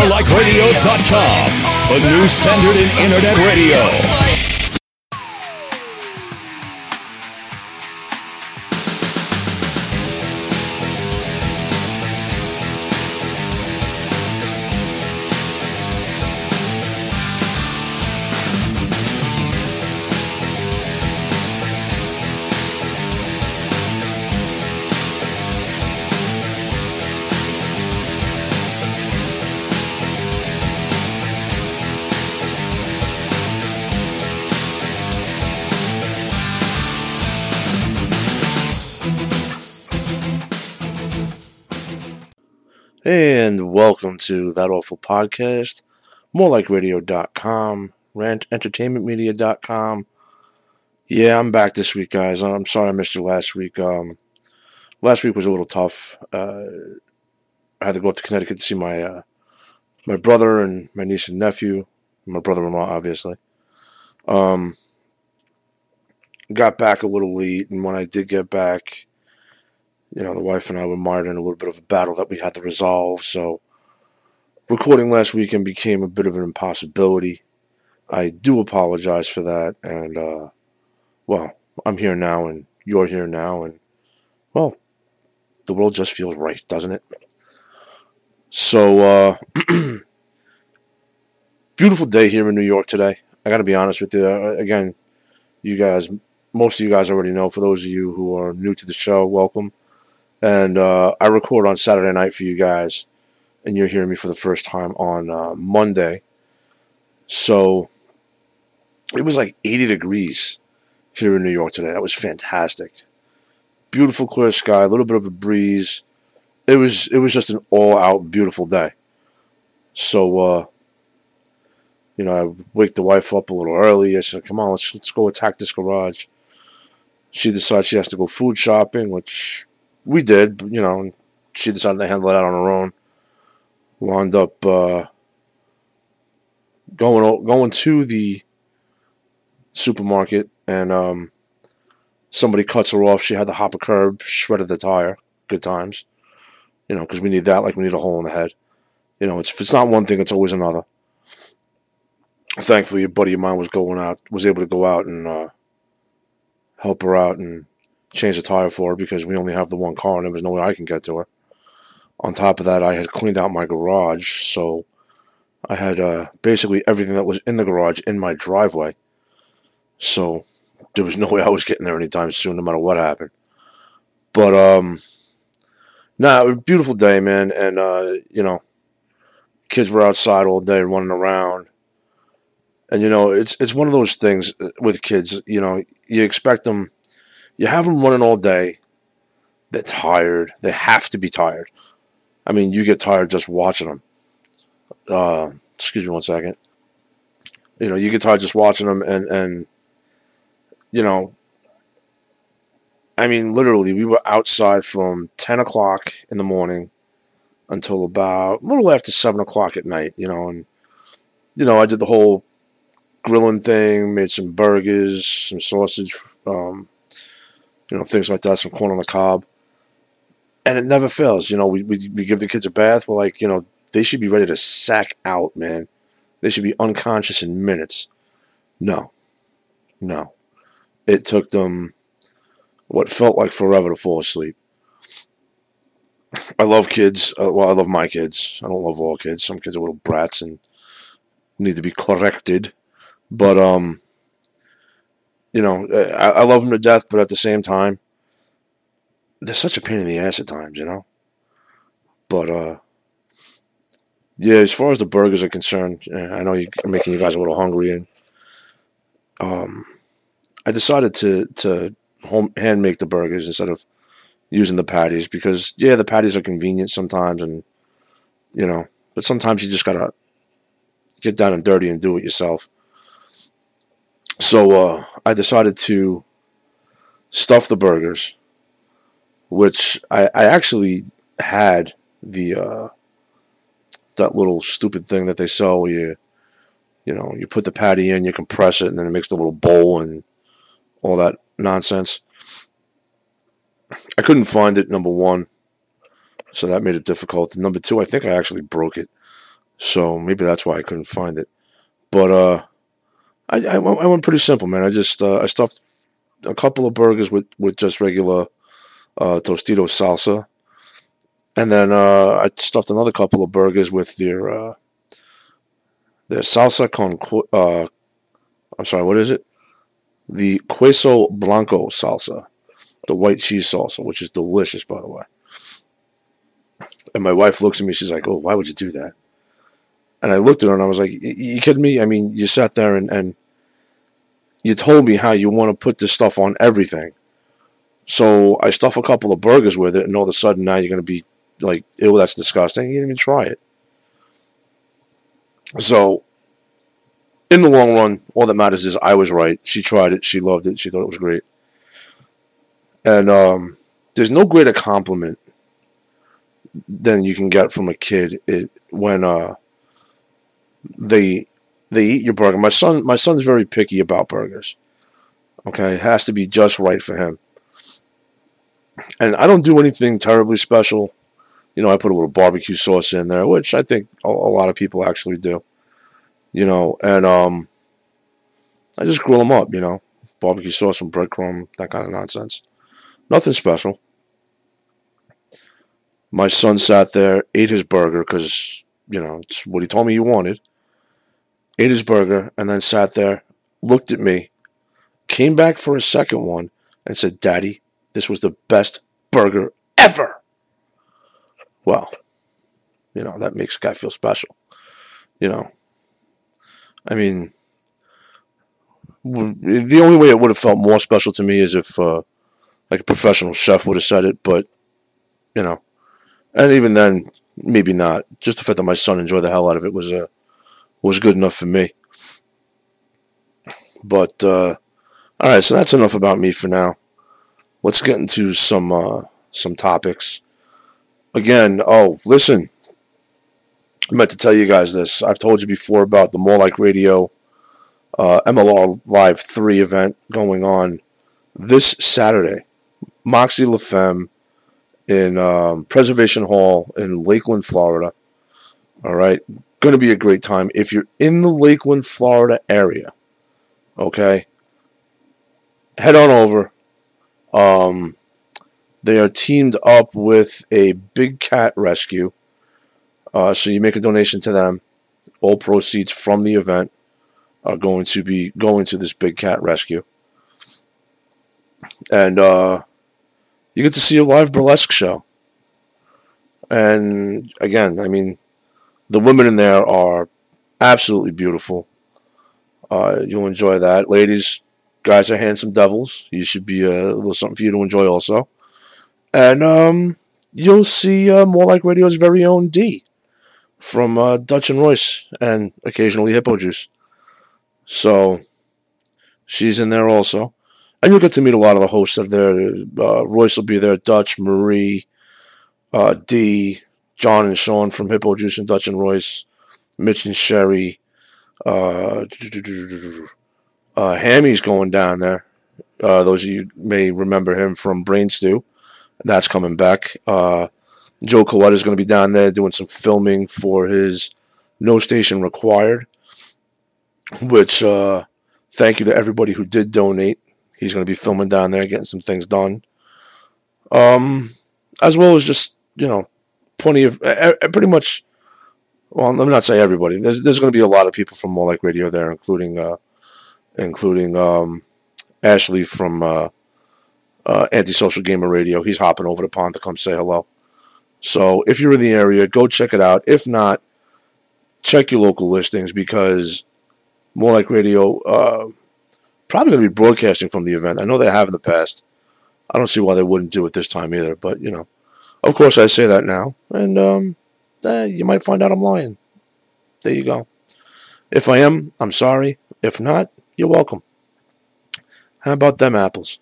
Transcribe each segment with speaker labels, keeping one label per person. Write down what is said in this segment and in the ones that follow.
Speaker 1: morelikeradio.com, the new standard in internet radio.
Speaker 2: And welcome to That Awful Podcast, morelikeradio.com, rantentertainmentmedia.com. Yeah, I'm back this week, guys. I'm sorry I missed you last week. Last week was a little tough. I had to go up to Connecticut to see my brother and my niece and nephew, my brother-in-law, obviously. Got back a little late, and when I did get back, the wife and I were mired in a little bit of a battle that we had to resolve, so recording last weekend became a bit of an impossibility. I do apologize for that, and, I'm here now, and you're here now, and, the world just feels right, doesn't it? So, beautiful day here in New York today. I gotta be honest with you. Again, most of you guys already know. For those of you who are new to the show, welcome. And I record on Saturday night for you guys, and you're hearing me for the first time on Monday. So it was like 80 degrees here in New York today. That was fantastic. Beautiful clear sky, a little bit of a breeze. It was just an all-out beautiful day. So I wake the wife up a little early. I said, "Come on, let's go attack this garage." She decides she has to go food shopping, which we did, and she decided to handle it out on her own. Wound up going to the supermarket, and somebody cuts her off. She had to hop a curb, shredded the tire. Good times, because we need that like we need a hole in the head. If it's not one thing, it's always another. Thankfully, a buddy of mine was able to go out and help her out and change the tire for her, because we only have the one car and there was no way I can get to her. On top of that, I had cleaned out my garage, so I had basically everything that was in the garage in my driveway. So there was no way I was getting there anytime soon, no matter what happened. But it was a beautiful day, man, and kids were outside all day running around. And it's one of those things with kids, you expect them. You have them running all day. They're tired. They have to be tired. I mean, you get tired just watching them. Excuse me one second. You get tired just watching them, and I mean, literally, we were outside from 10 o'clock in the morning until about a little after 7 o'clock at night, and, I did the whole grilling thing, made some burgers, some sausage, things like that, some corn on the cob. And it never fails. We give the kids a bath. We're like, they should be ready to sack out, man. They should be unconscious in minutes. No. It took them what felt like forever to fall asleep. I love kids. I love my kids. I don't love all kids. Some kids are little brats and need to be corrected. But, I love them to death, but at the same time, they're such a pain in the ass at times, But, as far as the burgers are concerned, I know you're making you guys a little hungry, and I decided to hand make the burgers instead of using the patties, because, the patties are convenient sometimes, and, but sometimes you just gotta get down and dirty and do it yourself. So I decided to stuff the burgers, which I actually had the that little stupid thing that they sell where you put the patty in, you compress it, and then it makes the little bowl and all that nonsense. I couldn't find it, number one, so that made it difficult. And number two, I think I actually broke it. So maybe that's why I couldn't find it. But I went pretty simple, man. I stuffed a couple of burgers with just regular Tostito salsa, and then I stuffed another couple of burgers with their salsa con. I'm sorry, what is it? The queso blanco salsa, the white cheese salsa, which is delicious, by the way. And my wife looks at me, she's like, "Oh, why would you do that?" And I looked at her and I was like, "You kidding me? I mean, you sat there and you told me how you want to put this stuff on everything. So I stuff a couple of burgers with it, and all of a sudden now you're going to be like, ew, that's disgusting. You didn't even try it." So in the long run, all that matters is I was right. She tried it. She loved it. She thought it was great. And there's no greater compliment than you can get from a kid when they eat your burger. My son's very picky about burgers. Okay, it has to be just right for him. And I don't do anything terribly special. I put a little barbecue sauce in there, which I think a lot of people actually do. And I just grill them up. Barbecue sauce and breadcrumb, that kind of nonsense. Nothing special. My son sat there, ate his burger because it's what he told me he wanted. Ate his burger and then sat there, looked at me, came back for a second one, and said, "Daddy, this was the best burger ever." Well, that makes a guy feel special. I mean, the only way it would have felt more special to me is if, like a professional chef would have said it, but, and even then, maybe not. Just the fact that my son enjoyed the hell out of it was good enough for me. But, all right, so that's enough about me for now. Let's get into some topics. Again, listen, I meant to tell you guys this. I've told you before about the More Like Radio MLR Live 3 event going on this Saturday. Moxie La Femme in Preservation Hall in Lakeland, Florida. All right, going to be a great time. If you're in the Lakeland, Florida area, okay, head on over. They are teamed up with a big cat rescue. So you make a donation to them. All proceeds from the event are going to be going to this big cat rescue. And you get to see a live burlesque show. And again, I mean, the women in there are absolutely beautiful. You'll enjoy that. Ladies, guys are handsome devils. You should be a little something for you to enjoy also. And you'll see More Like Radio's very own D from Dutch and Royce and occasionally Hippo Juice. So she's in there also. And you'll get to meet a lot of the hosts that are there. Royce will be there, Dutch, Marie, D, John and Sean from Hippo Juice and Dutch and Royce, Mitch and Sherry. Hammy's going down there. Those of you may remember him from Brain Stew. That's coming back. Joe Colette is going to be down there doing some filming for his No Station Required, which thank you to everybody who did donate. He's going to be filming down there, getting some things done. As well as just, plenty of, pretty much, well, let me not say everybody. There's going to be a lot of people from More Like Radio there, including Ashley from Antisocial Gamer Radio. He's hopping over the pond to come say hello. So if you're in the area, go check it out. If not, check your local listings because More Like Radio probably going to be broadcasting from the event. I know they have in the past. I don't see why they wouldn't do it this time either. But, of course I say that now. And you might find out I'm lying. There you go. If I am, I'm sorry. If not, you're welcome. How about them apples?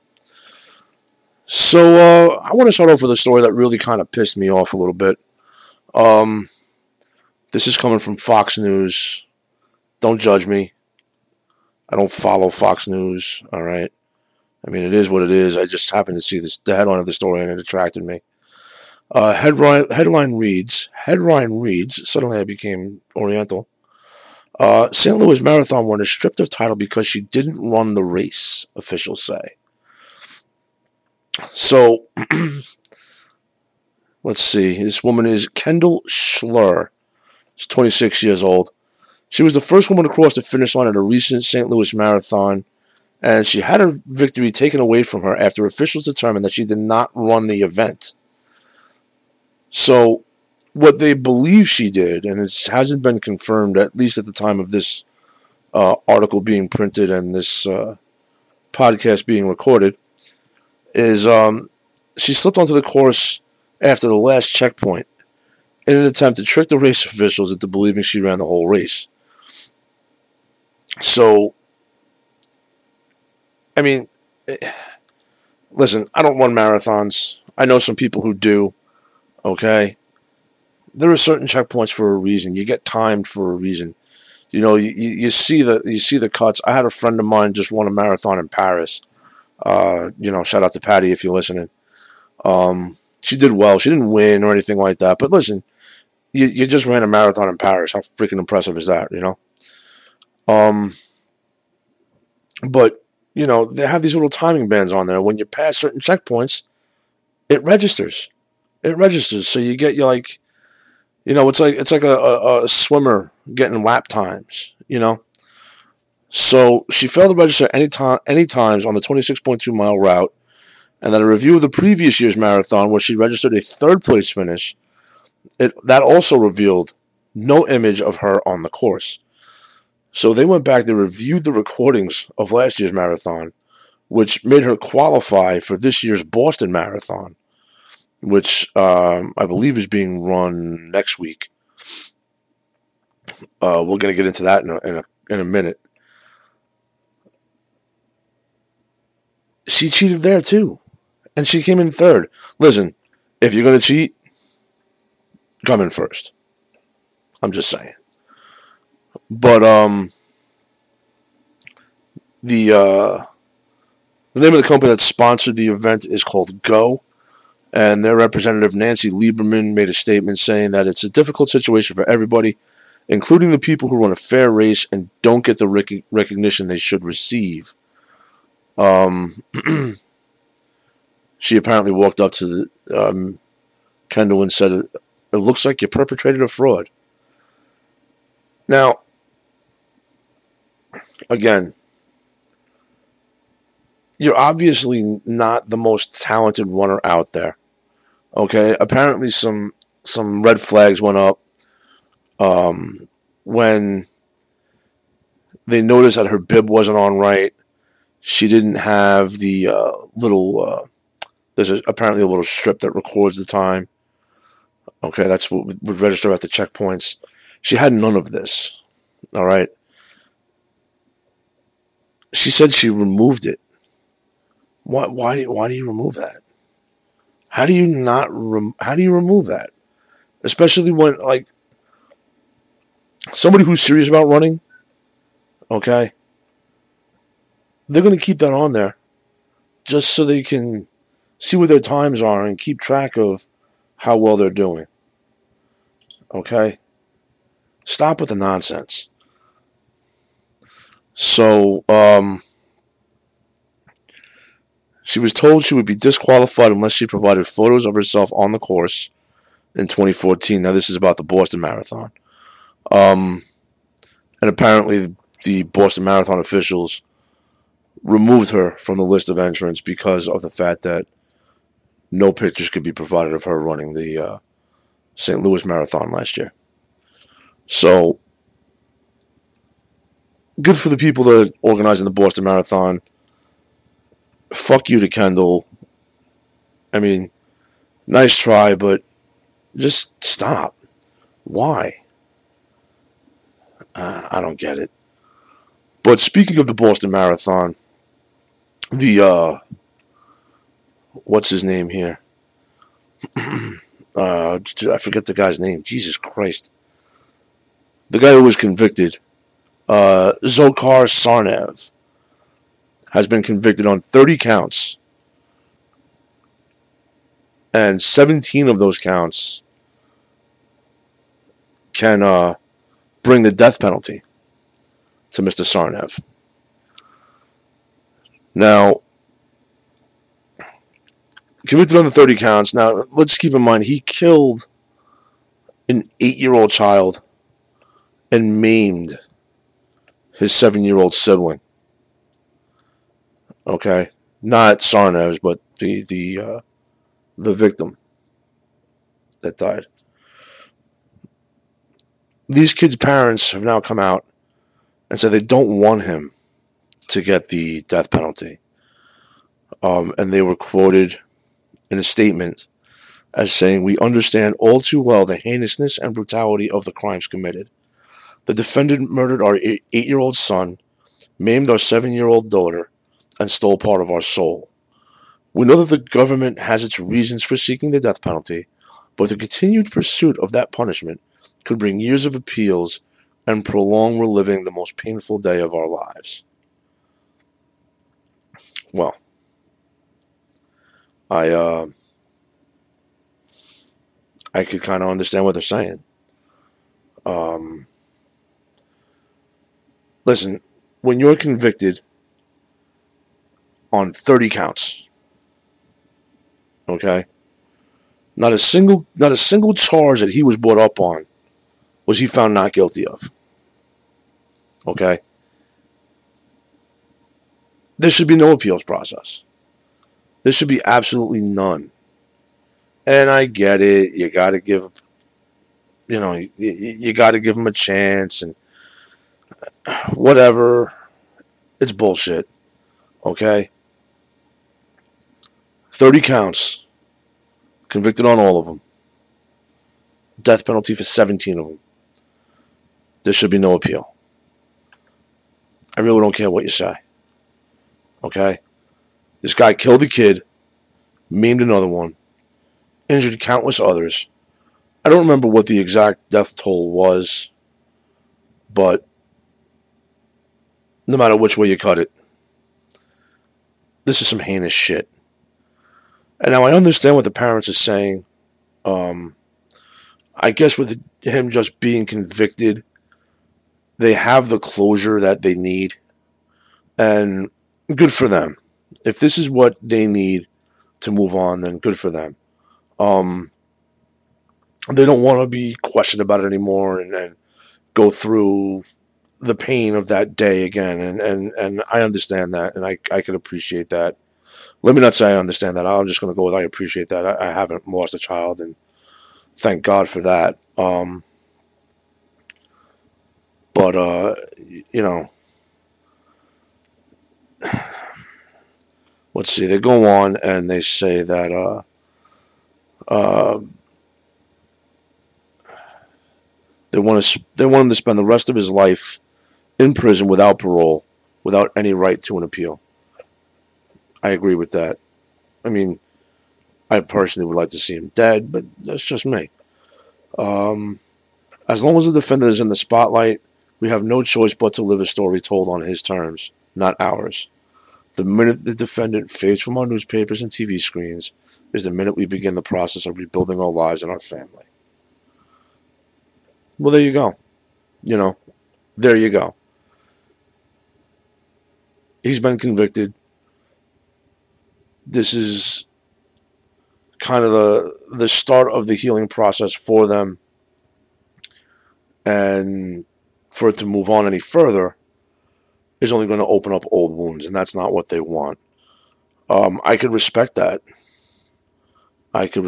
Speaker 2: So I want to start off with a story that really kind of pissed me off a little bit. This is coming from Fox News. Don't judge me. I don't follow Fox News, all right? I mean, it is what it is. I just happened to see the headline of the story and it attracted me. Headline reads, suddenly I became Oriental. St. Louis Marathon winner stripped of title because she didn't run the race, officials say. So, let's see. This woman is Kendall Schlur. She's 26 years old. She was the first woman to cross the finish line at a recent St. Louis Marathon, and she had her victory taken away from her after officials determined that she did not run the event. So, what they believe she did, and it hasn't been confirmed, at least at the time of this article being printed and this podcast being recorded, is she slipped onto the course after the last checkpoint in an attempt to trick the race officials into believing she ran the whole race. So, I mean, listen, I don't run marathons. I know some people who do, okay? There are certain checkpoints for a reason. You get timed for a reason. You know, you see the cuts. I had a friend of mine just run a marathon in Paris. Shout out to Patty if you're listening. She did well. She didn't win or anything like that. But listen, you just ran a marathon in Paris. How freaking impressive is that, you know? But, you know, they have these little timing bands on there. When you pass certain checkpoints, it registers. So you get like, you know, it's like a swimmer getting lap times, you know? So she failed to register any times on the 26.2 mile route, and then a review of the previous year's marathon where she registered a third place finish, that also revealed no image of her on the course. So they went back, they reviewed the recordings of last year's marathon, which made her qualify for this year's Boston Marathon, which I believe is being run next week. We're going to get into that in a minute. She cheated there too, and she came in third. Listen, if you're going to cheat, come in first. I'm just saying. But the name of the company that sponsored the event is called Go, and their representative Nancy Lieberman made a statement saying that it's a difficult situation for everybody, including the people who run a fair race and don't get the recognition they should receive. She apparently walked up to Kendall and said, "It looks like you perpetrated a fraud." Now, again, you're obviously not the most talented runner out there. Okay? Apparently some red flags went up when they noticed that her bib wasn't on right. She didn't have the there's apparently a little strip that records the time. Okay, that's what would register at the checkpoints. She had none of this. All right. She said she removed it. Why do you remove that? How do you remove that? Especially when, like, somebody who's serious about running, okay, they're going to keep that on there just so they can see what their times are and keep track of how well they're doing. Okay? Stop with the nonsense. So, she was told she would be disqualified unless she provided photos of herself on the course in 2014. Now, this is about the Boston Marathon. And apparently, the Boston Marathon officials removed her from the list of entrants because of the fact that no pictures could be provided of her running the St. Louis Marathon last year. So, good for the people that are organizing the Boston Marathon. Fuck you to Kendall. I mean, nice try, but just stop. Why? I don't get it. But speaking of the Boston Marathon, what's his name here? I forget the guy's name. Jesus Christ. The guy who was convicted, Dzhokhar Sarnaev, has been convicted on 30 counts And 17 of those counts can bring the death penalty to Mr. Tsarnaev. Now, convicted on the 30 counts. Now, let's keep in mind, he killed an 8-year-old child and maimed his 7-year-old sibling. Okay? Not Tsarnaev's, but the victim that died. These kids' parents have now come out and said they don't want him to get the death penalty. And they were quoted in a statement as saying, "We understand all too well the heinousness and brutality of the crimes committed. The defendant murdered our 8-year-old son, maimed our 7-year-old daughter, and stole part of our soul. We know that the government has its reasons for seeking the death penalty, but the continued pursuit of that punishment could bring years of appeals and prolong reliving the most painful day of our lives." Well, I could kind of understand what they're saying. Listen, when you're convicted on 30 counts, okay, not a single charge that he was brought up on was he found not guilty of. Okay? There should be no appeals process. There should be absolutely none. And I get it. You got to give, you got to give him a chance and whatever. It's bullshit. Okay? 30 counts. Convicted on all of them. Death penalty for 17 of them. There should be no appeal. I really don't care what you say. Okay? This guy killed a kid, maimed another one, injured countless others. I don't remember what the exact death toll was, but no matter which way you cut it, this is some heinous shit. And now I understand what the parents are saying. I guess with him just being convicted, they have the closure that they need. And good for them. If this is what they need to move on, then good for them. They don't want to be questioned about it anymore and go through the pain of that day again. And I understand that, and I can appreciate that. Let me not say I understand that. I'm just going to go with I appreciate that. I haven't lost a child, and thank God for that. But let's see. They go on and they say that they want him to spend the rest of his life in prison without parole, without any right to an appeal. I agree with that. I mean, I personally would like to see him dead, but that's just me. As long as the defendant is in the spotlight, we have no choice but to live a story told on his terms, not ours. The minute the defendant fades from our newspapers and TV screens is the minute we begin the process of rebuilding our lives and our family. Well, there you go. There you go. He's been convicted. This is kind of the start of the healing process for them. And for it to move on any further is only going to open up old wounds, and that's not what they want. I could respect that. Here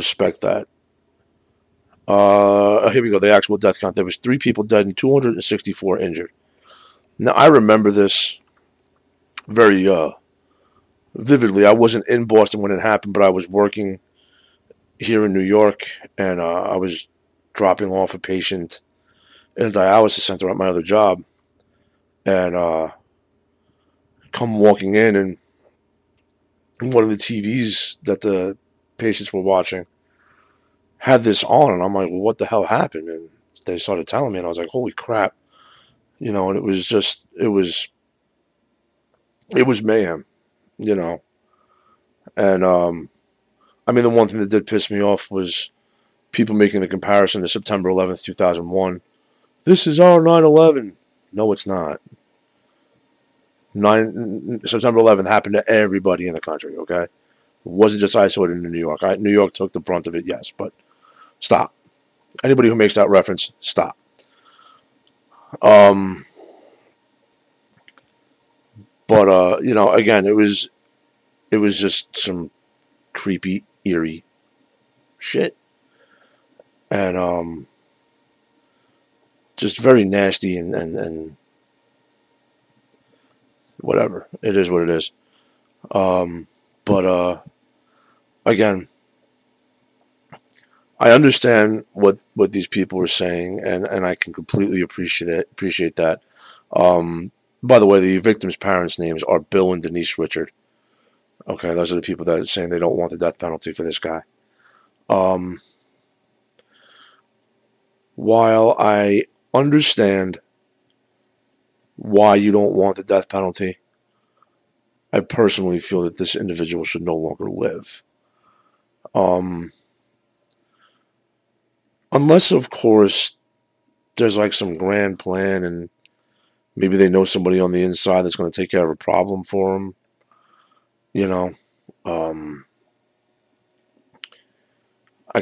Speaker 2: we go. The actual death count. There was 3 people dead and 264 injured. Now, I remember this very vividly. I wasn't in Boston when it happened, but I was working here in New York, and I was dropping off a patient in a dialysis center at my other job, and come walking in, and one of the TVs that the patients were watching had this on, and I'm like, well, what the hell happened? And they started telling me, and I was like, holy crap. And it was just, it was mayhem, and I mean, the one thing that did piss me off was people making the comparison to September 11th, 2001. This is our 9/11. No, it's not. September 11th happened to everybody in the country, okay? It wasn't just isolated in New York. New York took the brunt of it, yes, but stop. Anybody who makes that reference, stop. But you know, again, it was just some creepy, eerie shit. And just very nasty and whatever. It is what it is. But again, I understand what these people are saying, and I can completely appreciate that. By the way, the victims' parents' names are Bill and Denise Richard. Okay, those are the people that are saying they don't want the death penalty for this guy. While I understand why you don't want the death penalty, I personally feel that this individual should no longer live. Unless, of course, there's like some grand plan and maybe they know somebody on the inside that's going to take care of a problem for them. You know, I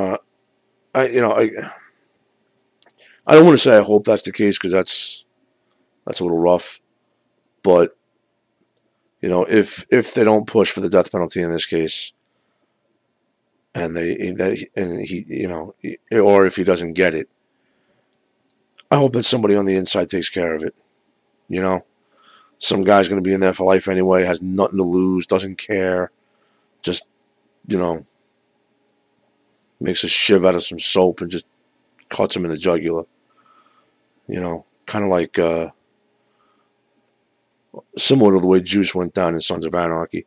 Speaker 2: don't want to say I hope that's the case because that's a little rough. But, you know, if they don't push for the death penalty in this case, and he, you know, or if he doesn't get it, I hope that somebody on the inside takes care of it. You know, some guy's going to be in there for life anyway, has nothing to lose, doesn't care, just, you know, makes a shiv out of some soap and just cuts him in the jugular. You know, kind of like similar to the way Juice went down in Sons of Anarchy.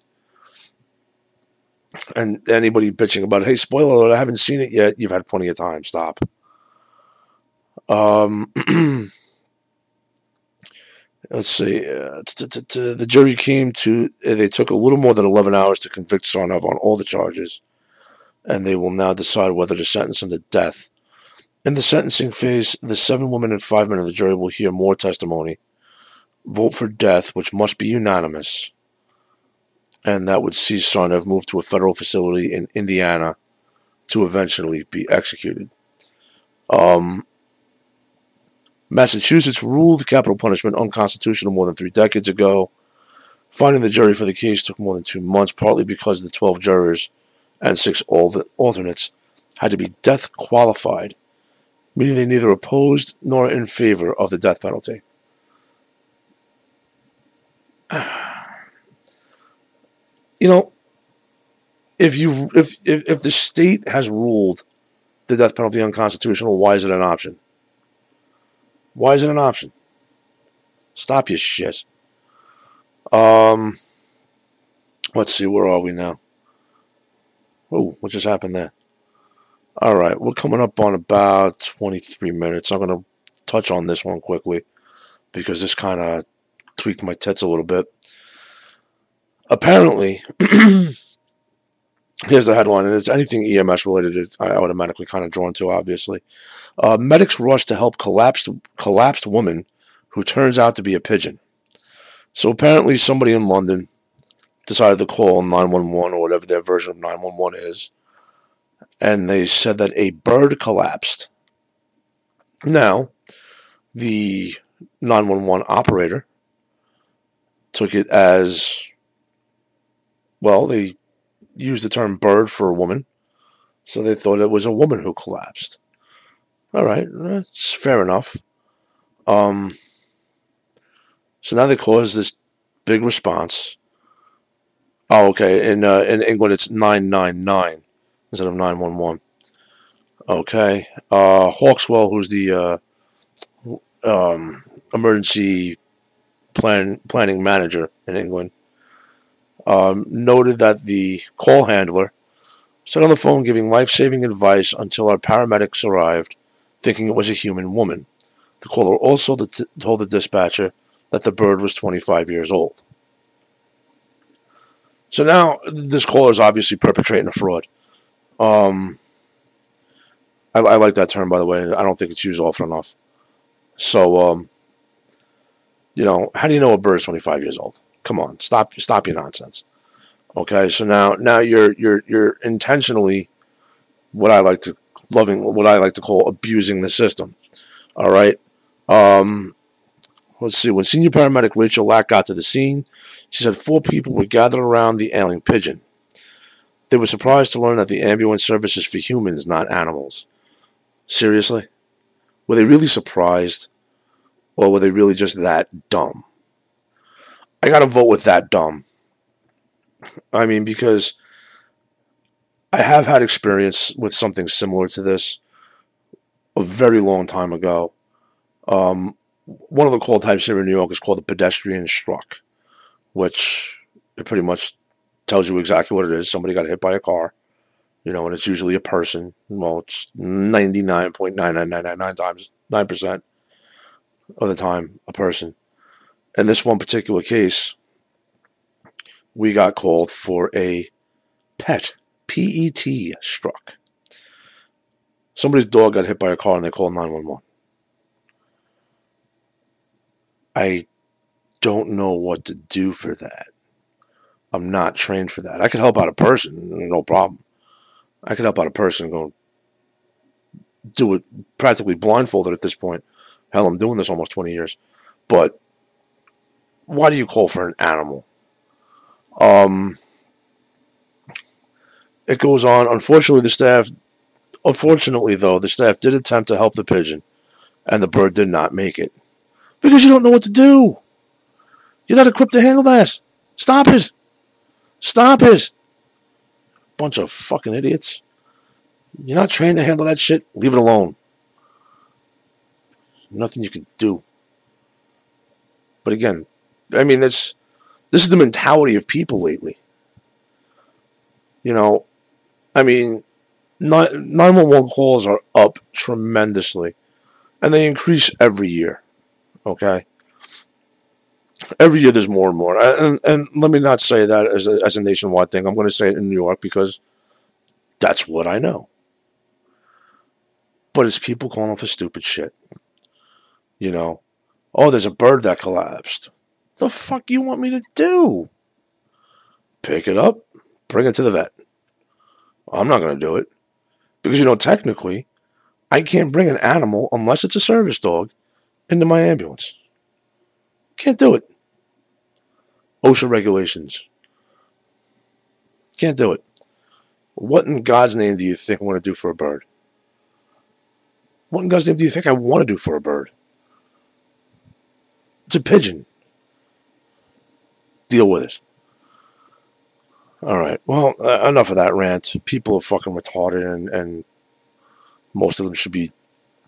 Speaker 2: And anybody bitching about, hey, spoiler alert, I haven't seen it yet. You've had plenty of time. Stop. Let's see. The jury came to. They took a little more than 11 hours to convict Tsarnaev on all the charges, and they will now decide whether to sentence him to death. In the sentencing phase, the 7 women and 5 men of the jury will hear more testimony, vote for death, which must be unanimous, and that would see Tsarnaev move to a federal facility in Indiana to eventually be executed. Massachusetts ruled capital punishment unconstitutional more than 3 decades ago. Finding the jury for the case took more than 2 months, partly because the 12 jurors and 6 alternates had to be death qualified, meaning they neither opposed nor in favor of the death penalty. You know, if the state has ruled the death penalty unconstitutional, why is it an option? Why is it an option? Stop your shit. Let's see, where are we now? Oh, what just happened there? Alright, we're coming up on about 23 minutes. I'm going to touch on this one quickly because this kind of tweaked my tits a little bit. Apparently, here's the headline, and it's anything EMS related, I automatically kind of drawn to, obviously. Medics rush to help collapsed woman who turns out to be a pigeon. So apparently somebody in London decided to call 911 or whatever their version of 911 is, and they said that a bird collapsed. Now, the 911 operator took it as, well, they used the term bird for a woman, so they thought it was a woman who collapsed. All right, that's fair enough. So now they cause this big response. Oh, okay. In England, it's 999 instead of 911. Okay. Hawkswell, who's the emergency planning manager in England, noted that the call handler sat on the phone giving life-saving advice until our paramedics arrived, thinking it was a human woman. The caller also told the dispatcher that the bird was 25 years old. So now this caller is obviously perpetrating a fraud. I like that term, by the way. I don't think it's used often enough. So, how do you know a bird is 25 years old? Come on, stop your nonsense. Okay, so now you're intentionally what I like to call abusing the system. All right. Let's see. When senior paramedic Rachel Lack got to the scene, she said 4 people were gathered around the ailing pigeon. They were surprised to learn that the ambulance service is for humans, not animals. Seriously? Were they really surprised? Or were they really just that dumb? I gotta vote with that dumb. I mean, because I have had experience with something similar to this a very long time ago. One of the call types here in New York is called a pedestrian struck, which it pretty much tells you exactly what it is. Somebody got hit by a car, and it's usually a person. Well, it's 99.99999% of the time a person. In this one particular case, we got called for a pet, P-E-T, struck. Somebody's dog got hit by a car and they called 911. I don't know what to do for that. I'm not trained for that. I could help out a person, no problem. I could help out a person and go do it practically blindfolded at this point. Hell, I'm doing this almost 20 years. But why do you call for an animal? It goes on. Unfortunately, the staff did attempt to help the pigeon, and the bird did not make it. Because you don't know what to do. You're not equipped to handle that. Stop it. Stop it. Bunch of fucking idiots. You're not trained to handle that shit. Leave it alone. Nothing you can do. But again, I mean, this is the mentality of people lately. 911 calls are up tremendously. And they increase every year. Okay? Every year there's more and more. And let me not say that as a nationwide thing. I'm going to say it in New York because that's what I know. But it's people calling for stupid shit. Oh, there's a bird that collapsed. The fuck you want me to do? Pick it up, bring it to the vet. I'm not going to do it. Because, technically, I can't bring an animal, unless it's a service dog, into my ambulance. Can't do it. OSHA regulations. Can't do it. What in God's name do you think I want to do for a bird? What in God's name do you think I want to do for a bird? It's a pigeon. Deal with it. All right. Well, enough of that rant. People are fucking retarded, and most of them should be.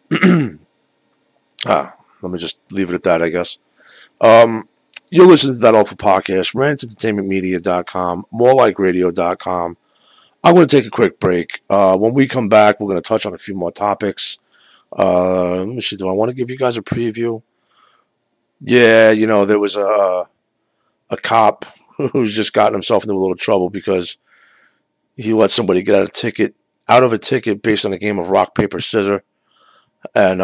Speaker 2: Let me just leave it at that, I guess. You'll listen to That Awful Podcast, rantentertainmentmedia.com, morelikeradio.com. I'm going to take a quick break. When we come back, we're going to touch on a few more topics. Let me see. Do I want to give you guys a preview? Yeah, there was a cop who's just gotten himself into a little trouble because he let somebody get out of a ticket based on a game of rock, paper, scissors. And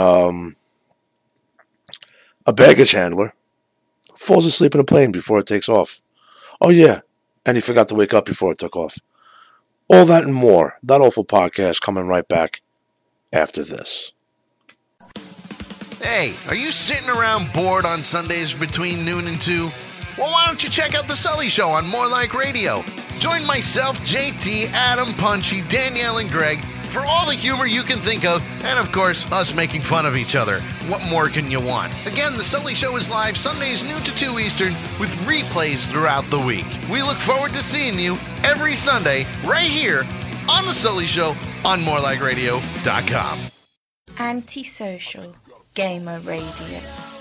Speaker 2: a baggage handler falls asleep in a plane before it takes off. Oh, yeah. And he forgot to wake up before it took off. All that and more. That Awful Podcast coming right back after this.
Speaker 3: Hey, are you sitting around bored on Sundays between noon and 2? Well, why don't you check out The Sully Show on More Like Radio? Join myself, JT, Adam, Punchy, Danielle, and Greg for all the humor you can think of, and of course, us making fun of each other. What more can you want? Again, The Sully Show is live Sundays noon to 2 Eastern with replays throughout the week. We look forward to seeing you every Sunday right here on The Sully Show on morelikeradio.com.
Speaker 4: Antisocial Gamer Radio.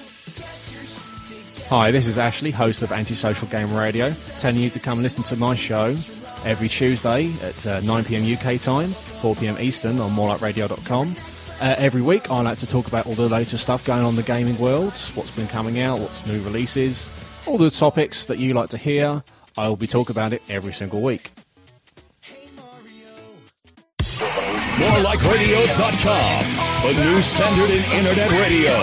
Speaker 5: Hi, this is Ashley, host of Antisocial Gamer Radio, telling you to come listen to my show every Tuesday at 9pm UK time, 4pm Eastern on morelikeradio.com. Every week I like to talk about all the latest stuff going on in the gaming world, what's been coming out, what's new releases, all the topics that you like to hear. I will be talking about it every single week.
Speaker 1: MoreLikeRadio.com, the new standard in internet radio.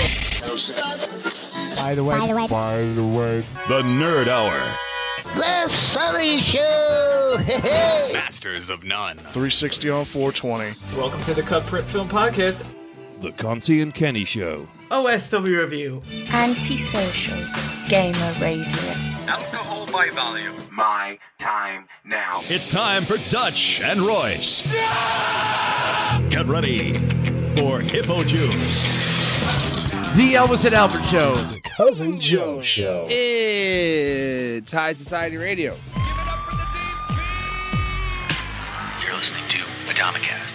Speaker 6: By the way,
Speaker 1: The Nerd Hour.
Speaker 7: The Sully Show! Hey!
Speaker 3: Masters of None.
Speaker 8: 360 on 420.
Speaker 9: Welcome to the Cut Prep Film Podcast.
Speaker 10: The Conti and Kenny Show.
Speaker 9: OSW Review.
Speaker 4: Antisocial Gamer Radio.
Speaker 3: Alcohol by volume.
Speaker 11: My time now.
Speaker 1: It's time for Dutch and Royce. Get ready for Hippo Juice.
Speaker 6: the Elvis and Albert Show.
Speaker 8: The Cousin Joe Show.
Speaker 6: It's High Society Radio.
Speaker 11: You're listening to Atomicast.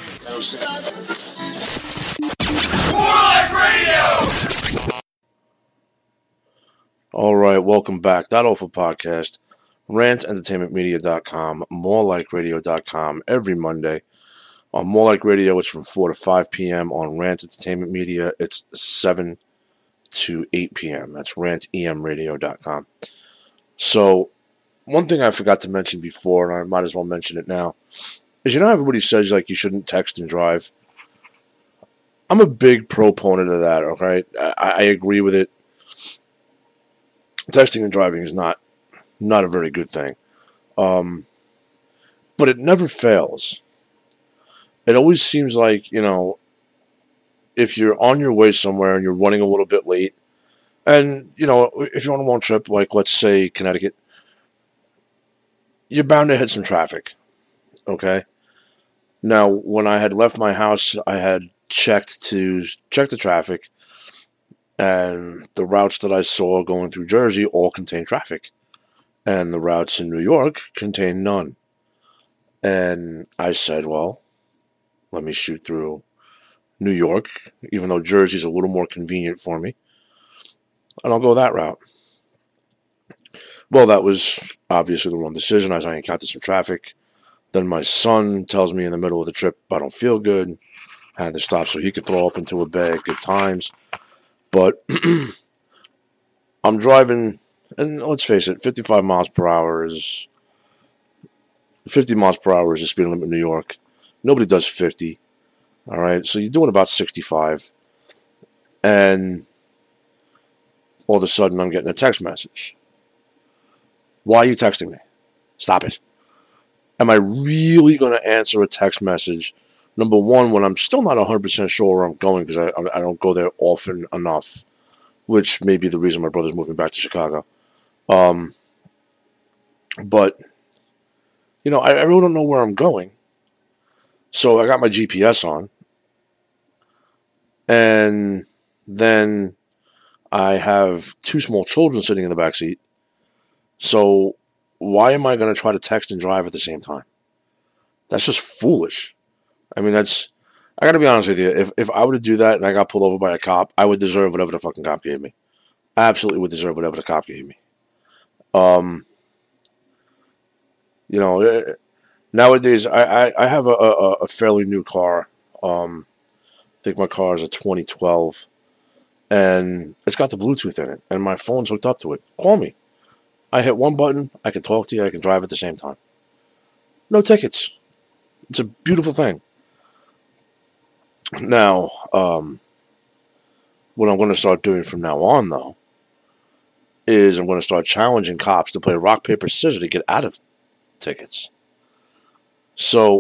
Speaker 2: All right, welcome back. That Awful Podcast. RantEntertainmentMedia.com, MoreLikeRadio.com every Monday. On More Like Radio, it's from 4 to 5 p.m. On Rant Entertainment Media, it's 7 to 8 p.m. That's RantEMRadio.com. So, one thing I forgot to mention before, and I might as well mention it now, is how everybody says like you shouldn't text and drive. I'm a big proponent of that, okay? I agree with it. Texting and driving is not a very good thing. But it never fails. It always seems like, if you're on your way somewhere and you're running a little bit late, and, if you're on a long trip, like, let's say, Connecticut, you're bound to hit some traffic, okay? Now, when I had left my house, I had checked the traffic, and the routes that I saw going through Jersey all contained traffic. And the routes in New York contained none. And I said, well, let me shoot through New York, even though Jersey's a little more convenient for me. And I'll go that route. Well, that was obviously the wrong decision as I encountered some traffic. Then my son tells me in the middle of the trip, I don't feel good. I had to stop so he could throw up into a bag. Good times. But I'm driving, and let's face it, 50 miles per hour is the speed limit in New York. Nobody does 50. All right, so you're doing about 65. And all of a sudden, I'm getting a text message. Why are you texting me? Stop it. Am I really going to answer a text message? Number one, when I'm still not 100% sure where I'm going, because I don't go there often enough, which may be the reason my brother's moving back to Chicago. But, I really don't know where I'm going. So I got my GPS on. And then I have two small children sitting in the back seat. So why am I going to try to text and drive at the same time? That's just foolish. I mean, I got to be honest with you. If I were to do that and I got pulled over by a cop, I would deserve whatever the fucking cop gave me. I absolutely would deserve whatever the cop gave me. Nowadays, I have a fairly new car. I think my car is a 2012. And it's got the Bluetooth in it. And my phone's hooked up to it. Call me. I hit one button. I can talk to you. I can drive at the same time. No tickets. It's a beautiful thing. Now, what I'm going to start doing from now on, though, is I'm going to start challenging cops to play rock, paper, scissors to get out of tickets. So,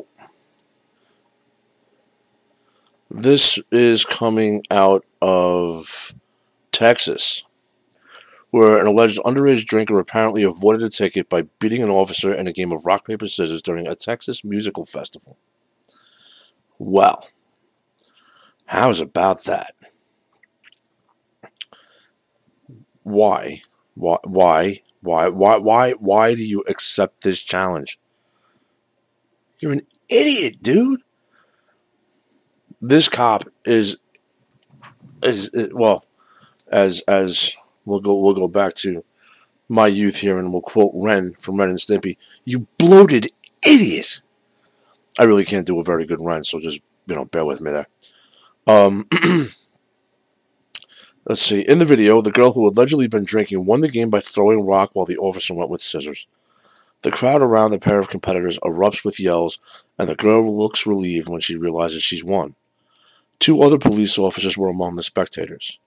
Speaker 2: this is coming out of Texas, where an alleged underage drinker apparently avoided a ticket by beating an officer in a game of rock, paper, scissors during a Texas musical festival. Well, how's about that? Why do you accept this challenge? You're an idiot, dude. This cop is well, as we'll go back to my youth here and we'll quote Ren from Ren and Stimpy. You bloated idiot. I really can't do a very good Ren, so just bear with me there. Let's see. In the video, the girl who allegedly been drinking won the game by throwing rock while the officer went with scissors. The crowd around the pair of competitors erupts with yells, and the girl looks relieved when she realizes she's won. 2 other police officers were among the spectators.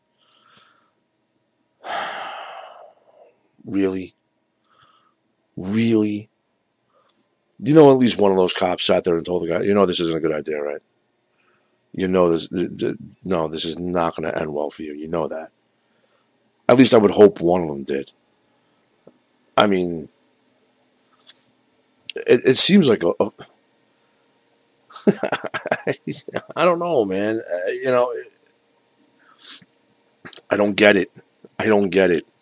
Speaker 2: Really? Really? You know, at least one of those cops sat there and told the guy, you know, this isn't a good idea, right? You know, this is not going to end well for you. You know that. At least I would hope one of them did. I mean, it seems like I don't know, man. You know, I don't get it. I don't get it.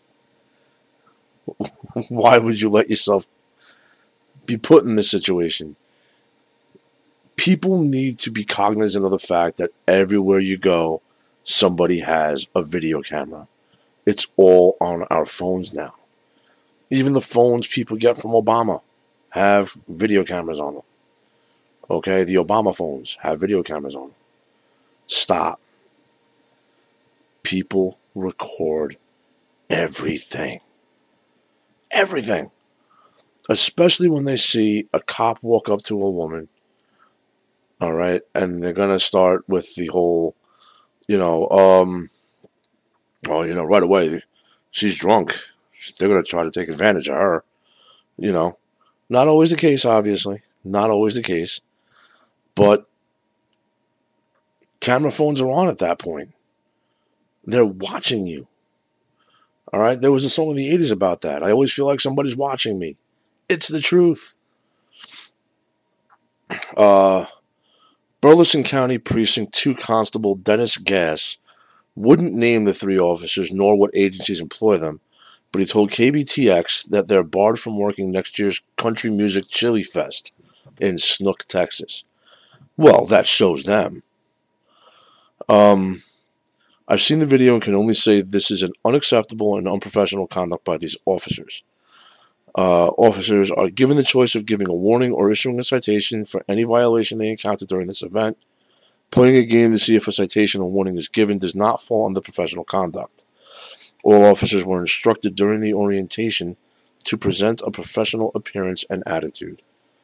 Speaker 2: Why would you let yourself be put in this situation? People need to be cognizant of the fact that everywhere you go, somebody has a video camera. It's all on our phones now. Even the phones people get from Obama have video cameras on them. Okay, the Obama phones have video cameras on them. Stop. People record everything. Everything. Especially when they see a cop walk up to a woman, all right, and they're going to start with the whole, right away, she's drunk. They're going to try to take advantage of her. Not always the case, obviously. Not always the case. But camera phones are on at that point. They're watching you. All right? There was a song in the 80s about that. I always feel like somebody's watching me. It's the truth. Burleson County Precinct 2 Constable Dennis Gass wouldn't name the 3 officers nor what agencies employ them, but he told KBTX that they're barred from working next year's Country Music Chili Fest in Snook, Texas. Well, that shows them. I've seen the video and can only say this is an unacceptable and unprofessional conduct by these officers. Officers are given the choice of giving a warning or issuing a citation for any violation they encounter during this event. Playing a game to see if a citation or warning is given does not fall under professional conduct. All officers were instructed during the orientation to present a professional appearance and attitude.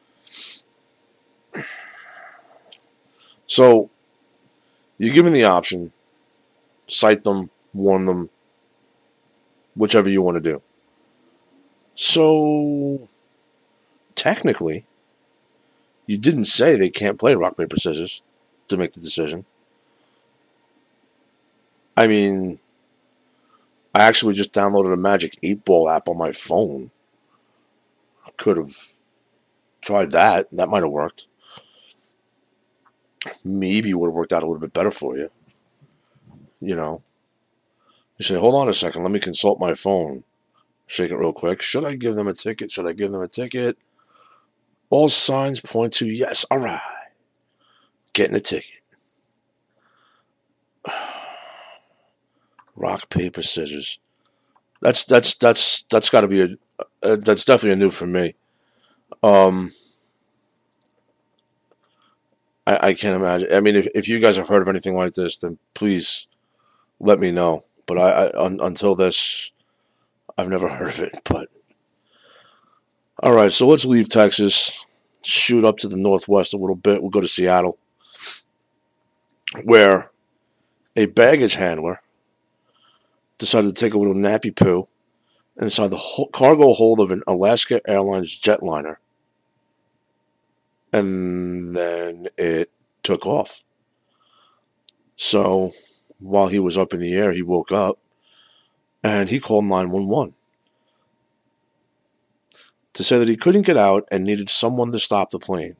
Speaker 2: So, you're given the option, cite them, warn them, whichever you want to do. So, technically, you didn't say they can't play rock, paper, scissors to make the decision. I mean, I actually just downloaded a Magic 8-Ball app on my phone. I could have tried that. That might have worked. Maybe it would have worked out a little bit better for you. You say, hold on a second, let me consult my phone. Shake it real quick. Should I give them a ticket? Should I give them a ticket? All signs point to yes. All right. Getting a ticket. Rock, paper, scissors. That's got to be that's definitely a new for me. I can't imagine. I mean, if you guys have heard of anything like this, then please let me know. But until this, I've never heard of it. But all right, so let's leave Texas, shoot up to the northwest a little bit. We'll go to Seattle, where a baggage handler decided to take a little nappy poo inside the cargo hold of an Alaska Airlines jetliner. And then it took off. So while he was up in the air, he woke up and he called 911 to say that he couldn't get out and needed someone to stop the plane.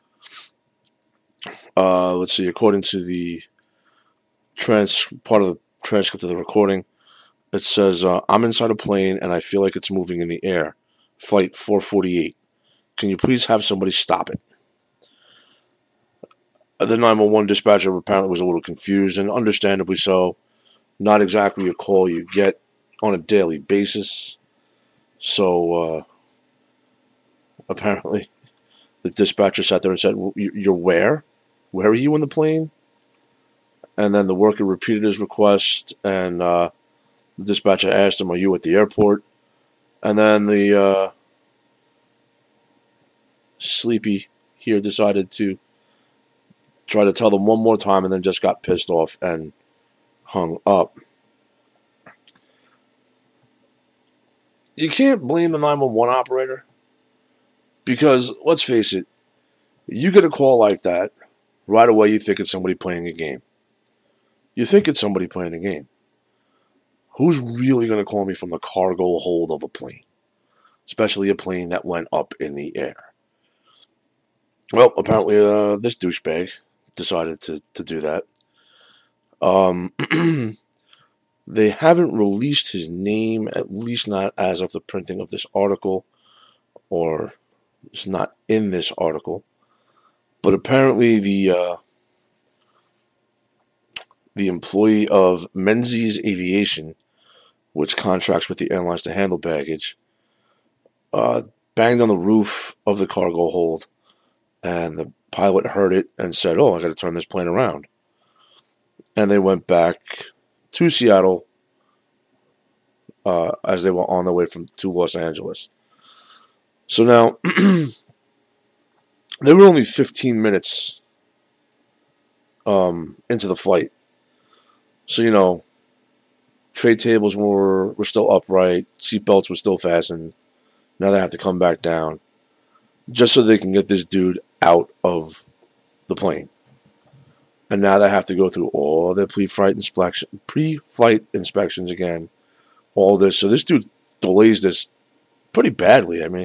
Speaker 2: Let's see, according to the part of the transcript of the recording, it says, I'm inside a plane and I feel like it's moving in the air. Flight 448. Can you please have somebody stop it? The 911 dispatcher apparently was a little confused, and understandably so. Not exactly a call you get on a daily basis. So, apparently, the dispatcher sat there and said, you're where? Where are you in the plane? And then the worker repeated his request, and the dispatcher asked him, are you at the airport? And then the Sleepy here decided to try to tell them one more time and then just got pissed off and hung up. You can't blame the 911 operator because, let's face it, you get a call like that, right away you think it's somebody playing a game. You think it's somebody playing a game. Who's really going to call me from the cargo hold of a plane? Especially a plane that went up in the air. Well, apparently this douchebag decided to do that. They haven't released his name, at least not as of the printing of this article, or it's not in this article. But apparently the employee of Menzies Aviation, which contracts with the airlines to handle baggage, banged on the roof of the cargo hold, and the pilot heard it and said, "Oh, I got to turn this plane around." And they went back to Seattle as they were on their way to Los Angeles. So now, they were only 15 minutes into the flight. So, tray tables were still upright, seatbelts were still fastened. Now they have to come back down just so they can get this dude out of the plane. And now they have to go through all the pre-flight inspections again. All this. So this dude delays this pretty badly. I mean,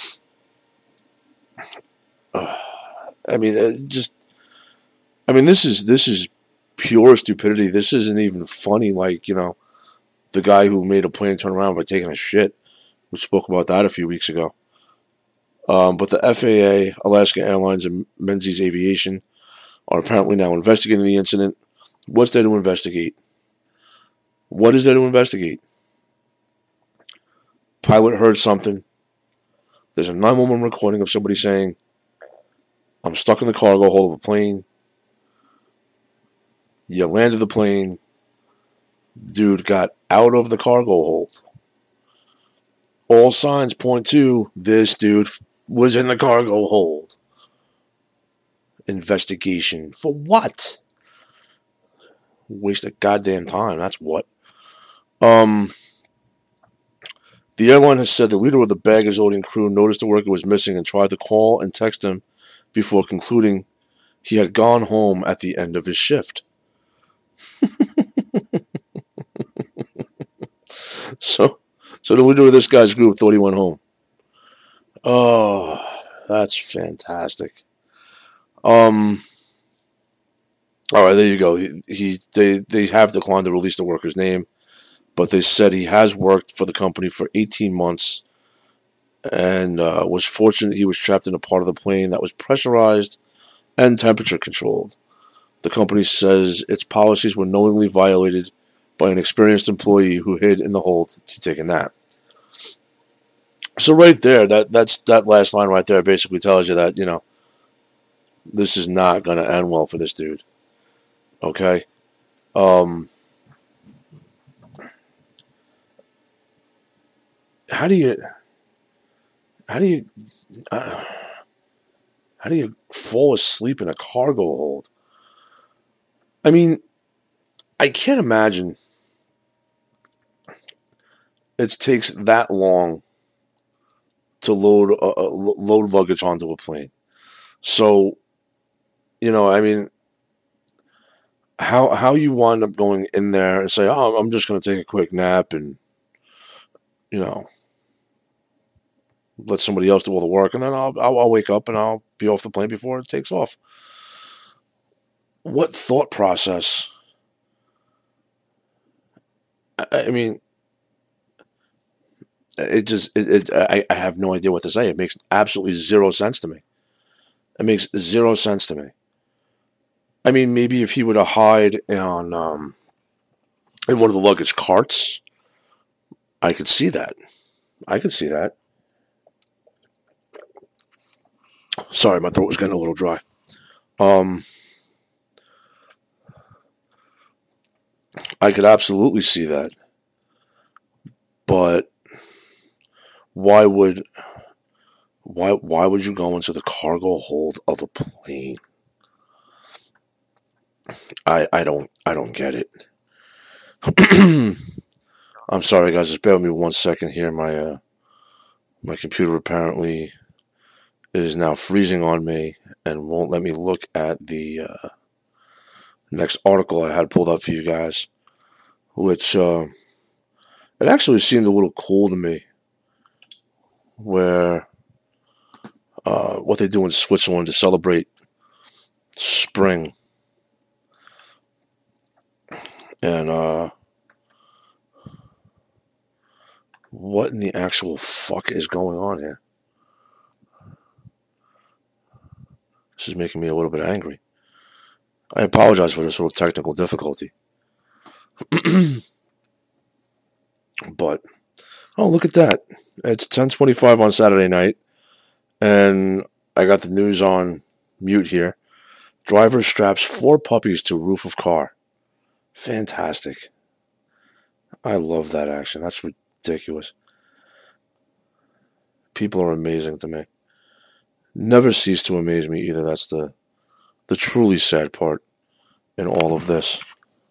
Speaker 2: this is pure stupidity. This isn't even funny. Like, the guy who made a plane turn around by taking a shit. We spoke about that a few weeks ago. But the FAA, Alaska Airlines, and Menzies Aviation are apparently now investigating the incident. What's there to investigate? What is there to investigate? Pilot heard something. There's a 911 recording of somebody saying, "I'm stuck in the cargo hold of a plane." You landed the plane. Dude got out of the cargo hold. All signs point to this dude was in the cargo hold. Investigation. For what? Waste of goddamn time, that's what. The airline has said the leader of the baggage loading crew noticed the worker was missing and tried to call and text him before concluding he had gone home at the end of his shift. So the leader of this guy's group thought he went home. Oh, that's fantastic. All right, there you go. They have declined to release the worker's name, but they said he has worked for the company for 18 months and was fortunate he was trapped in a part of the plane that was pressurized and temperature controlled. The company says its policies were knowingly violated by an experienced employee who hid in the hold to take a nap. So right there, that last line right there basically tells you that, this is not going to end well for this dude. Okay? How do you fall asleep in a cargo hold? I mean, I can't imagine it takes that long to load luggage onto a plane. So, how you wind up going in there and say, "Oh, I'm just going to take a quick nap and, let somebody else do all the work, and then I'll wake up and I'll be off the plane before it takes off." What thought process? I mean, I have no idea what to say. It makes absolutely zero sense to me. It makes zero sense to me. I mean, maybe if he were to hide in one of the luggage carts, I could see that. Sorry, my throat was getting a little dry. I could absolutely see that. But why would Why would you go into the cargo hold of a plane? I don't get it. I'm sorry, guys. Just bear with me 1 second here. My computer apparently is now freezing on me and won't let me look at the next article I had pulled up for you guys, which it actually seemed a little cool to me, where what they do in Switzerland to celebrate spring. And what in the actual fuck is going on here? This is making me a little bit angry. I apologize for this little technical difficulty. But, oh, look at that. It's 10:25 on Saturday night, and I got the news on mute here. Driver straps 4 puppies to roof of car. Fantastic. I love that action. That's ridiculous. People are amazing to me. Never cease to amaze me either. That's the truly sad part in all of this.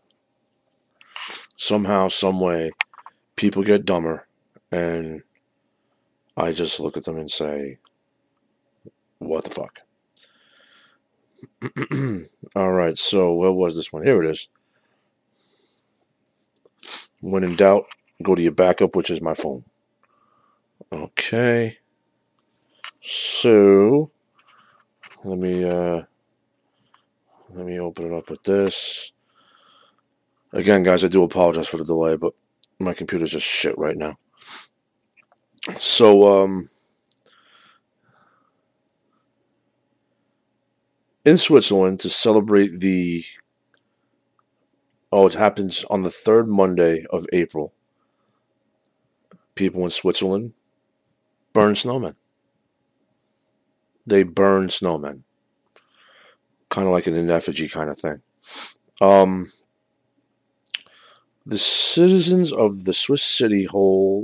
Speaker 2: Somehow, some way, people get dumber, and I just look at them and say, what the fuck? Alright, so where was this one? Here it is. When in doubt, go to your backup, which is my phone. Okay. So, let me open it up with this. Again, guys, I do apologize for the delay, but my computer's just shit right now. So, in Switzerland, to celebrate it happens on the 3rd Monday of April. People in Switzerland burn snowmen. They burn snowmen. Kind of like an effigy kind of thing. The citizens of the Swiss city hold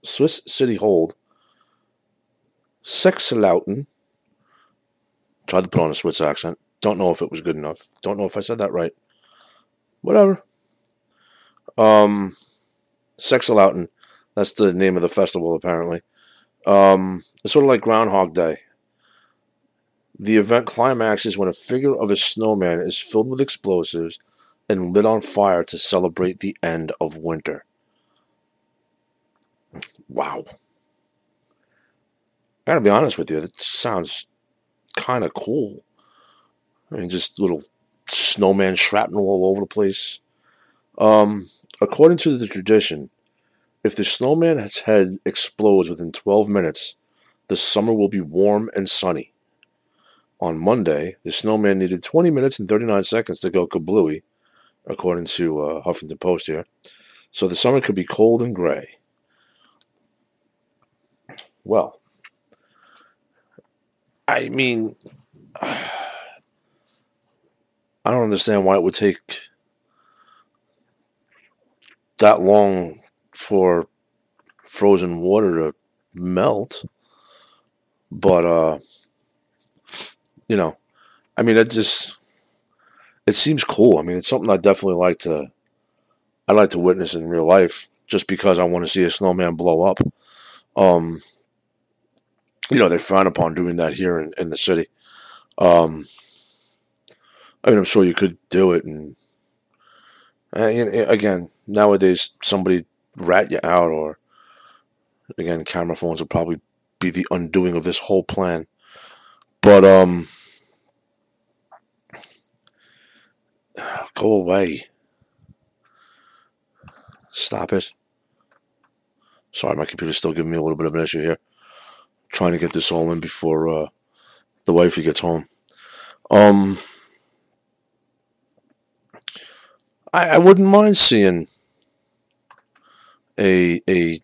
Speaker 2: Sechslauten. Tried to put on a Swiss accent. Don't know if it was good enough. Don't know if I said that right. Whatever. Sechslauten. That's the name of the festival, apparently. It's sort of like Groundhog Day. The event climaxes when a figure of a snowman is filled with explosives and lit on fire to celebrate the end of winter. Wow. I gotta be honest with you, that sounds kind of cool. I mean, just little snowman shrapnel all over the place. According to the tradition, if the snowman's head explodes within 12 minutes, the summer will be warm and sunny. On Monday, the snowman needed 20 minutes and 39 seconds to go kablooey, according to Huffington Post here. So the summer could be cold and gray. Well, I mean, I don't understand why it would take that long for frozen water to melt. But, I mean, it seems cool. I mean, it's something I'd like to witness in real life, just because I want to see a snowman blow up. They frown upon doing that here in the city. I mean, I'm sure you could do it, and again, nowadays somebody rat you out, or again, camera phones would probably be the undoing of this whole plan. But go away. Stop it. Sorry, my computer's still giving me a little bit of an issue here. Trying to get this all in before the wifey gets home. I wouldn't mind seeing a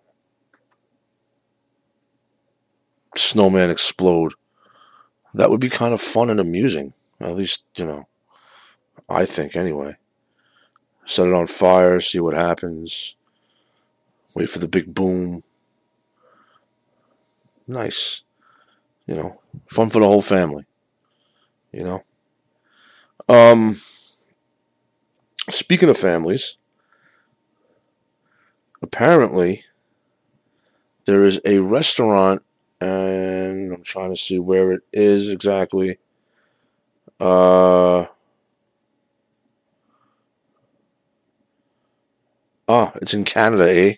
Speaker 2: snowman explode. That would be kind of fun and amusing. At least, I think anyway. Set it on fire, see what happens. Wait for the big boom. Nice. You know, fun for the whole family. You know. Speaking of families, apparently there is a restaurant, and I'm trying to see where it is exactly. It's in Canada, eh?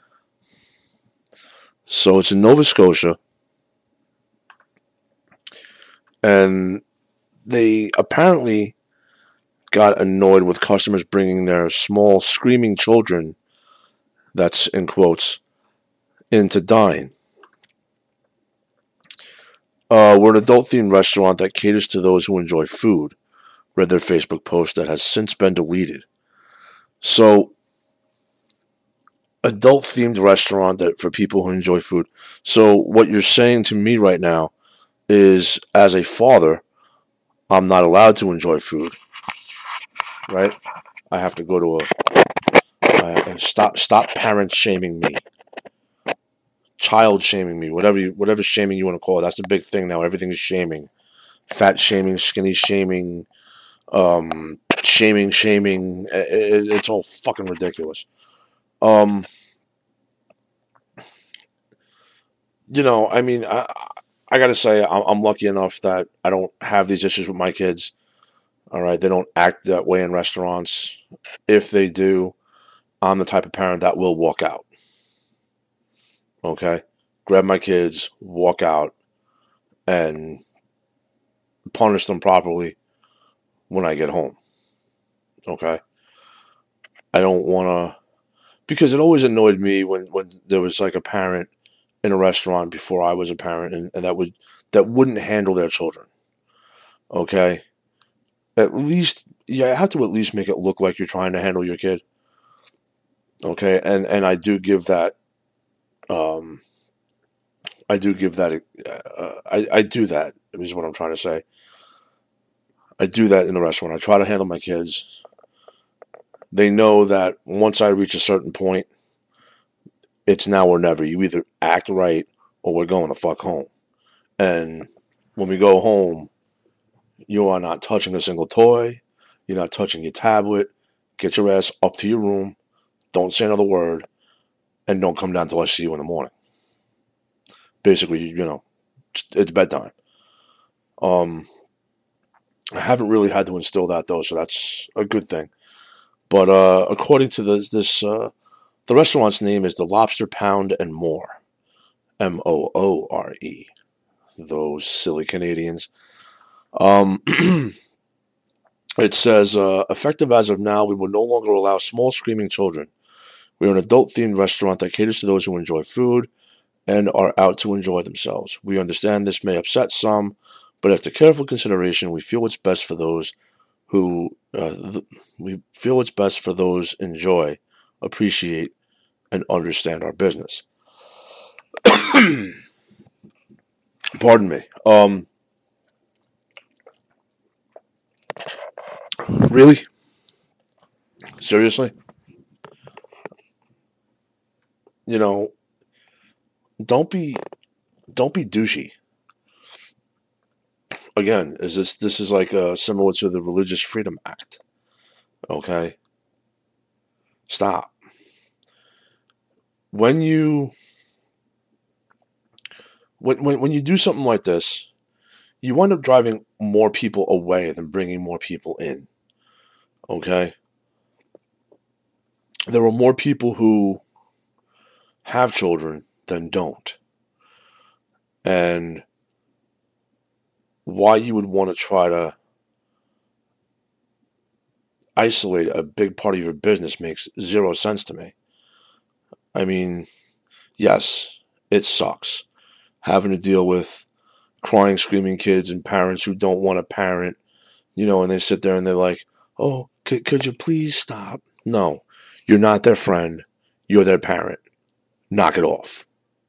Speaker 2: So it's in Nova Scotia. And they apparently got annoyed with customers bringing their small screaming children, that's in quotes, in to dine. We're an adult-themed restaurant that caters to those who enjoy food, read their Facebook post that has since been deleted. So, adult-themed restaurant that for people who enjoy food. So, what you're saying to me right now is, as a father, I'm not allowed to enjoy food, right? I have to go to stop parent shaming me, child shaming me, whatever shaming you want to call it. That's the big thing now. Everything is shaming, fat shaming, skinny shaming, shaming. It's all fucking ridiculous. You know, I mean, I gotta say, I'm lucky enough that I don't have these issues with my kids. All right, they don't act that way in restaurants. If they do, I'm the type of parent that will walk out. Okay? Grab my kids, walk out, and punish them properly when I get home. Okay? I don't want to... Because it always annoyed me when there was like a parent in a restaurant before I was a parent and that wouldn't handle their children. Okay? At least, I have to at least make it look like you're trying to handle your kid. Okay? And I do give that... I do that, is what I'm trying to say. I do that in the restaurant. I try to handle my kids. They know that once I reach a certain point, it's now or never. You either act right or we're going the fuck home. And when we go home, you are not touching a single toy. You're not touching your tablet. Get your ass up to your room. Don't say another word. And don't come down till I see you in the morning. Basically, you know, it's bedtime. I haven't really had to instill that, though, so that's a good thing. But according to the restaurant's name is the Lobster Pound and More. Moore. Those silly Canadians. It says, effective as of now, we will no longer allow small screaming children. We are an adult-themed restaurant that caters to those who enjoy food and are out to enjoy themselves. We understand this may upset some, but after careful consideration, we feel it's best for those who enjoy, appreciate, and understand our business. Pardon me. Really? Seriously? You know, don't be douchey. Again, this is like similar to the Religious Freedom Act. Okay? Stop. When you do something like this, you wind up driving more people away than bringing more people in. Okay? There are more people who have children than don't. And why you would want to try to isolate a big part of your business makes zero sense to me. I mean, yes, it sucks having to deal with crying, screaming kids and parents who don't want to parent, you know, and they sit there and they're like, oh, could you please stop? No, you're not their friend. You're their parent. Knock it off.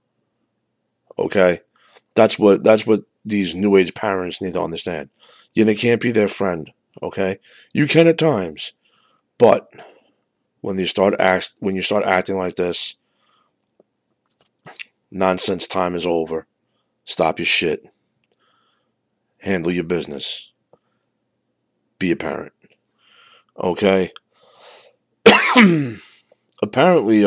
Speaker 2: Okay? That's what these new age parents need to understand. Yeah, they can't be their friend. Okay? You can at times. But when you start acting like this, nonsense time is over. Stop your shit. handle your business. Be a parent. Okay? Apparently,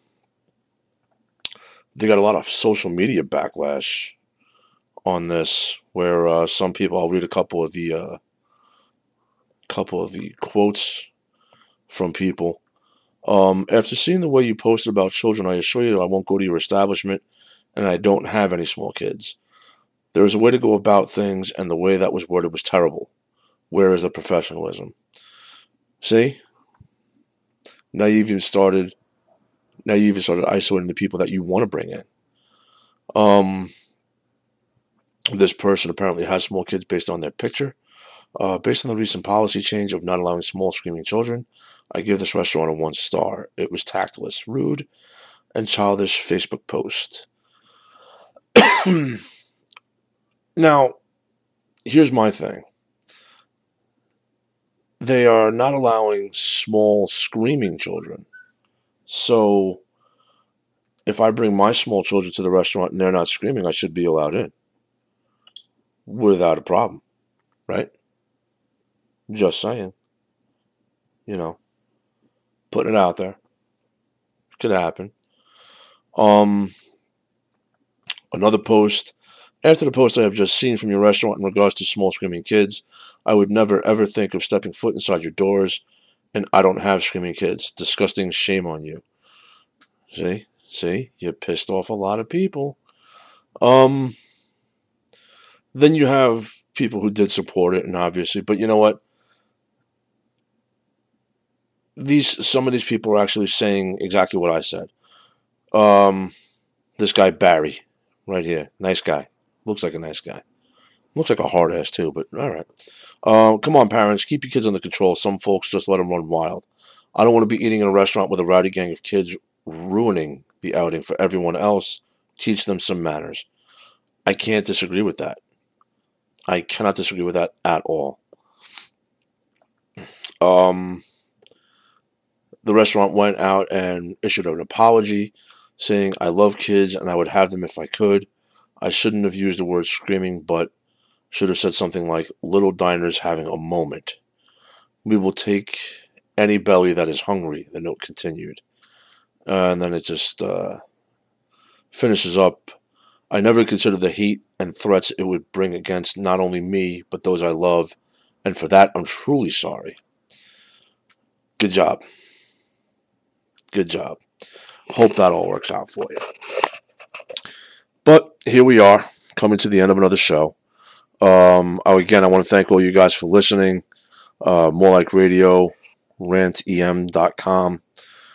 Speaker 2: they got a lot of social media backlash on this, where some people, I'll read a couple of the quotes from people. After seeing the way you posted about children, I assure you I won't go to your establishment, and I don't have any small kids. There is a way to go about things, and the way that was worded was terrible. Where is the professionalism? See? Now you even started isolating the people that you want to bring in. This person apparently has small kids based on their picture. Based on the recent policy change of not allowing small screaming children, I give this restaurant a 1 star. It was tactless, rude, and childish Facebook post. Now, here's my thing. They are not allowing small screaming children. So, if I bring my small children to the restaurant and they're not screaming, I should be allowed in. Without a problem. Right? Just saying. You know. Putting it out there. Could happen. Another post. After the post I have just seen from your restaurant in regards to small screaming kids, I would never ever think of stepping foot inside your doors, and I don't have screaming kids. Disgusting, shame on you. See? You pissed off a lot of people. Then you have people who did support it, and obviously, but you know what? Some of these people are actually saying exactly what I said. This guy Barry, right here, nice guy. Looks like a nice guy. Looks like a hard ass too, but all right. Come on, parents, keep your kids under control. Some folks just let them run wild. I don't want to be eating in a restaurant with a rowdy gang of kids, ruining the outing for everyone else. Teach them some manners. I can't disagree with that. I cannot disagree with that at all. The restaurant went out and issued an apology, saying, I love kids and I would have them if I could. I shouldn't have used the word screaming, but should have said something like, little diners having a moment. We will take any belly that is hungry, the note continued. And then it just finishes up. I never considered the hate and threats it would bring against not only me, but those I love, and for that I'm truly sorry. Good job. Good job. Hope that all works out for you. But here we are, coming to the end of another show. Again, I want to thank all you guys for listening. More Like Radio, rantem.com.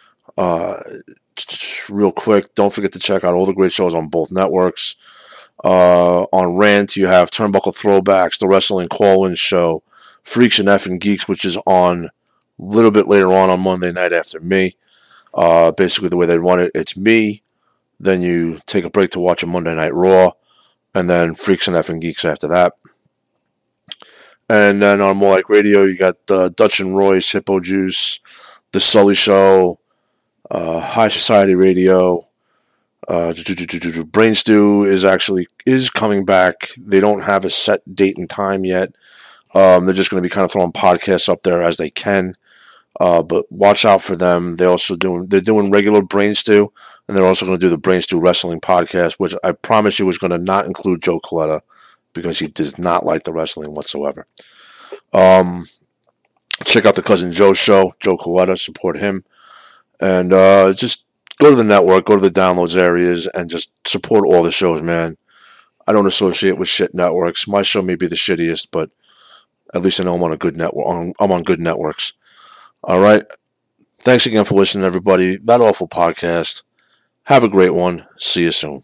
Speaker 2: Real quick, don't forget to check out all the great shows on both networks. On Rant, you have Turnbuckle Throwbacks, the Wrestling Call-In Show, Freaks and Effing Geeks, which is on a little bit later on Monday night after me. Basically, the way they run it, it's me, then you take a break to watch a Monday Night Raw, and then Freaks and Effing Geeks after that. And then on More Like Radio, you got Dutch and Royce, Hippo Juice, The Sully Show, High Society Radio. Brain Stew is coming back. They don't have a set date and time yet. They're just going to be kind of throwing podcasts up there as they can. But watch out for them. They're doing regular Brain Stew, and they're also going to do the Brain Stew Wrestling podcast, which I promise you is going to not include Joe Coletta, because he does not like the wrestling whatsoever. Check out the Cousin Joe show, Joe Coletta, support him. And just go to the network, go to the downloads areas, and just support all the shows, man. I don't associate with shit networks. My show may be the shittiest, but at least I know I'm on a good network. I'm on good networks. All right. Thanks again for listening, everybody. That Awful Podcast. Have a great one. See you soon.